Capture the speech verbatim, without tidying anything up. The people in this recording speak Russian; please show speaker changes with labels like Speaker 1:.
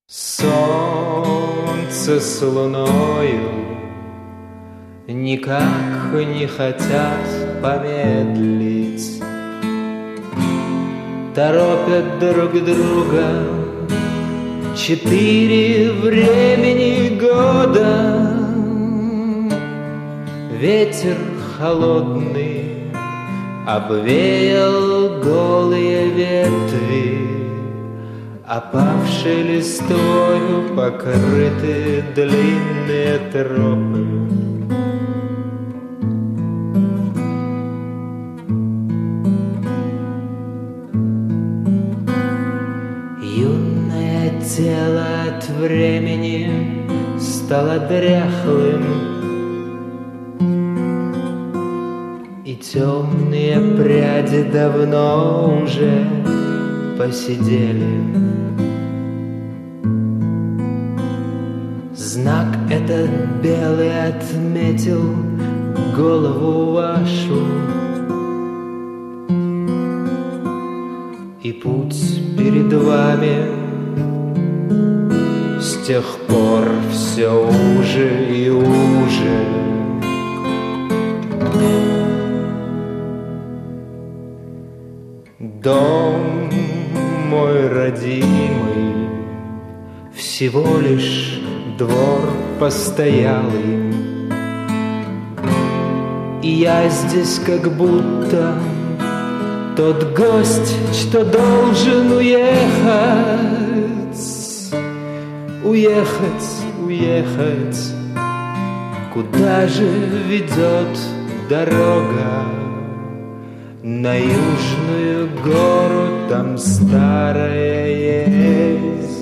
Speaker 1: Солнце с луною никак не хотят помедлить, торопят друг друга четыре времени года. Ветер холодный обвеял голые ветви, опавшей листвою покрыты длинные тропы. Юное тело от времени стало дряхлым, и темные пряди давно уже посидели. Знак этот белый отметил голову вашу, и путь перед вами с тех пор все уже и уже. Дом мой родимый всего лишь двор постоялый, и я здесь как будто тот гость, что должен уехать, уехать, уехать. Куда же ведет дорога? На южную гору, там старая есть